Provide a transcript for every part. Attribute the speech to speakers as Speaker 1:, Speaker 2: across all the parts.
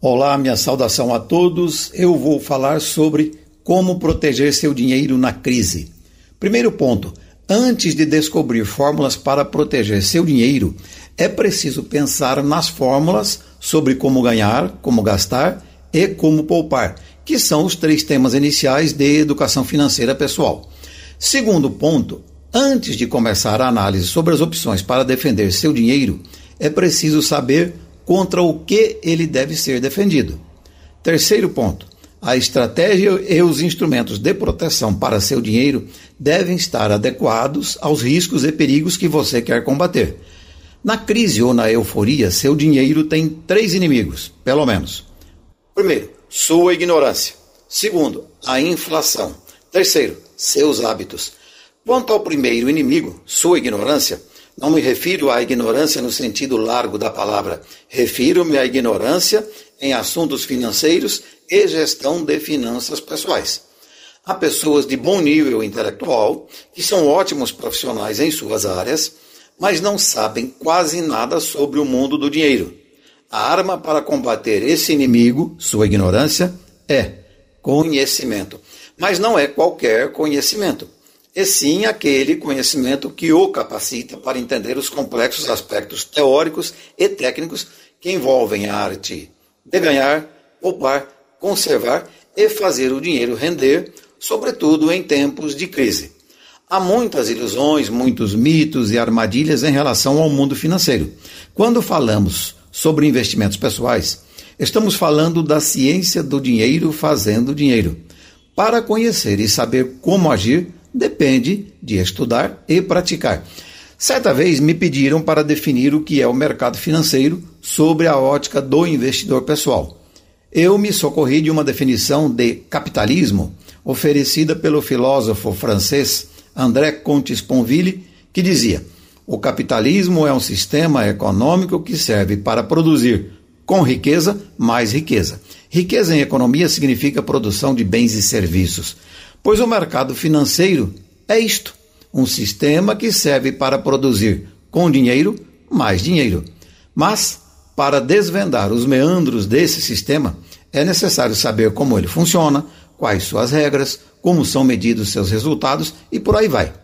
Speaker 1: Olá, minha saudação a todos. Eu vou falar sobre como proteger seu dinheiro na crise. Primeiro ponto, antes de descobrir fórmulas para proteger seu dinheiro, é preciso pensar nas fórmulas sobre como ganhar, como gastar e como poupar, que são os 3 temas iniciais de educação financeira pessoal. Segundo ponto, antes de começar a análise sobre as opções para defender seu dinheiro, é preciso saber contra o que ele deve ser defendido. Terceiro ponto, a estratégia e os instrumentos de proteção para seu dinheiro devem estar adequados aos riscos e perigos que você quer combater. Na crise ou na euforia, seu dinheiro tem 3 inimigos, pelo menos. Primeiro, sua ignorância. Segundo, a inflação. Terceiro, seus hábitos. Quanto ao primeiro inimigo, sua ignorância, não me refiro à ignorância no sentido largo da palavra. Refiro-me à ignorância em assuntos financeiros e gestão de finanças pessoais. Há pessoas de bom nível intelectual que são ótimos profissionais em suas áreas, mas não sabem quase nada sobre o mundo do dinheiro. A arma para combater esse inimigo, sua ignorância, é conhecimento. Mas não é qualquer conhecimento. E sim aquele conhecimento que o capacita para entender os complexos aspectos teóricos e técnicos que envolvem a arte de ganhar, poupar, conservar e fazer o dinheiro render, sobretudo em tempos de crise. Há muitas ilusões, muitos mitos e armadilhas em relação ao mundo financeiro. Quando falamos sobre investimentos pessoais, estamos falando da ciência do dinheiro fazendo dinheiro. Para conhecer e saber como agir, depende de estudar e praticar. Certa vez me pediram para definir o que é o mercado financeiro sob a ótica do investidor pessoal. Eu me socorri de uma definição de capitalismo oferecida pelo filósofo francês André Comte-Sponville, que dizia: o capitalismo é um sistema econômico que serve para produzir com riqueza mais riqueza. Riqueza em economia significa produção de bens e serviços. Pois o mercado financeiro é isto, um sistema que serve para produzir com dinheiro mais dinheiro. Mas, para desvendar os meandros desse sistema, é necessário saber como ele funciona, quais suas regras, como são medidos seus resultados e por aí vai.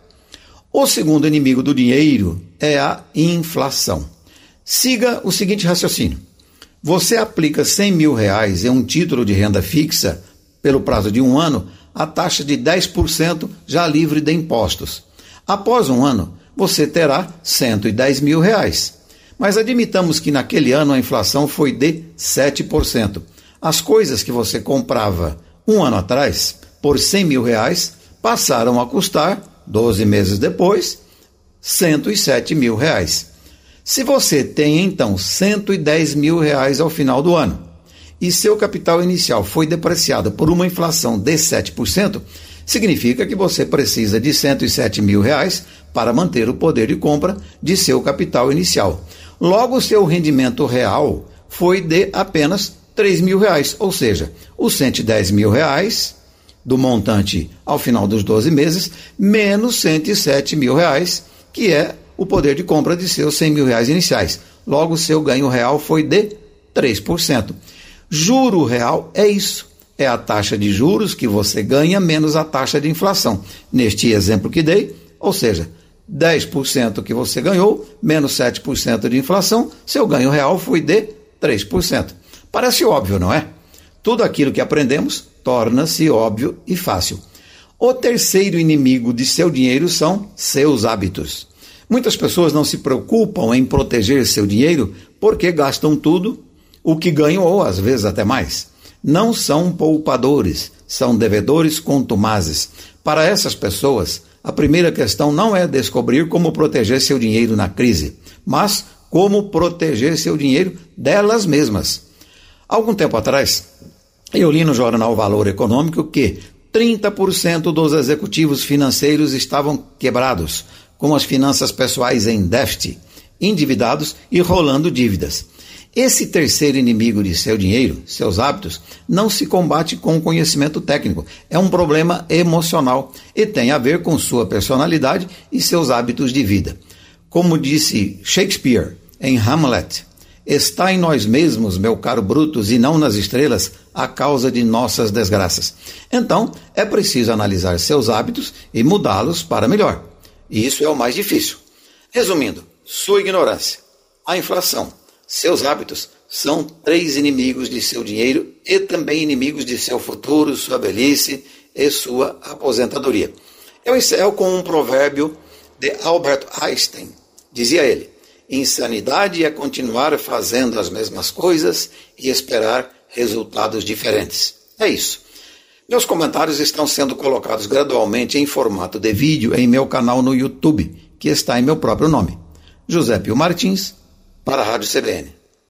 Speaker 1: O segundo inimigo do dinheiro é a inflação. Siga o seguinte raciocínio. Você aplica R$100 mil em um título de renda fixa pelo prazo de 1 ano, a taxa de 10% já livre de impostos. Após 1 ano, você terá R$110 mil. Mas admitamos que naquele ano a inflação foi de 7%. As coisas que você comprava 1 ano atrás, por R$100 mil, passaram a custar, 12 meses depois, R$107 mil. Se você tem, então, R$110 mil ao final do ano, e seu capital inicial foi depreciado por uma inflação de 7%, significa que você precisa de R$107 mil para manter o poder de compra de seu capital inicial. Logo, seu rendimento real foi de apenas R$3 mil, ou seja, os R$110 mil do montante ao final dos 12 meses, menos R$107 mil, que é o poder de compra de seus R$100 mil iniciais. Logo, seu ganho real foi de 3%. Juro real é isso. É a taxa de juros que você ganha menos a taxa de inflação. Neste exemplo que dei, ou seja, 10% que você ganhou, menos 7% de inflação, seu ganho real foi de 3%. Parece óbvio, não é? Tudo aquilo que aprendemos torna-se óbvio e fácil. O terceiro inimigo de seu dinheiro são seus hábitos. Muitas pessoas não se preocupam em proteger seu dinheiro porque gastam tudo o que ganham ou às vezes até mais. Não são poupadores, são devedores contumazes. Para essas pessoas, a primeira questão não é descobrir como proteger seu dinheiro na crise, mas como proteger seu dinheiro delas mesmas. Algum tempo atrás, eu li no jornal Valor Econômico que 30% dos executivos financeiros estavam quebrados, com as finanças pessoais em déficit, endividados e rolando dívidas. Esse terceiro inimigo de seu dinheiro, seus hábitos, não se combate com conhecimento técnico. É um problema emocional e tem a ver com sua personalidade e seus hábitos de vida. Como disse Shakespeare em Hamlet, está em nós mesmos, meu caro Brutus, e não nas estrelas, a causa de nossas desgraças. Então, é preciso analisar seus hábitos e mudá-los para melhor. E isso é o mais difícil. Resumindo, sua ignorância, a inflação, seus hábitos são 3 inimigos de seu dinheiro e também inimigos de seu futuro, sua velhice e sua aposentadoria. Eu encerro com um provérbio de Albert Einstein. Dizia ele: insanidade é continuar fazendo as mesmas coisas e esperar resultados diferentes. É isso. Meus comentários estão sendo colocados gradualmente em formato de vídeo em meu canal no YouTube, que está em meu próprio nome. José Pio Martins, para a Rádio CBN.